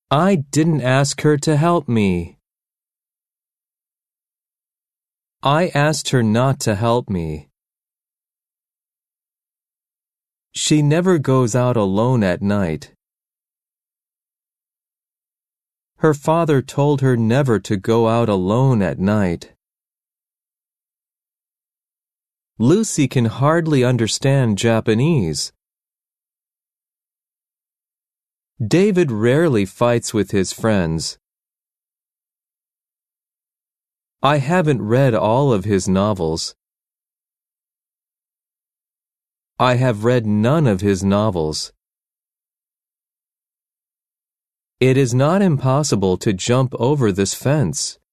I didn't ask her to help me. I asked her not to help me. She never goes out alone at night. Her father told her never to go out alone at night. Lucy can hardly understand Japanese. David rarely fights with his friends. I haven't read all of his novels. I have read none of his novels. It is not impossible to jump over this fence.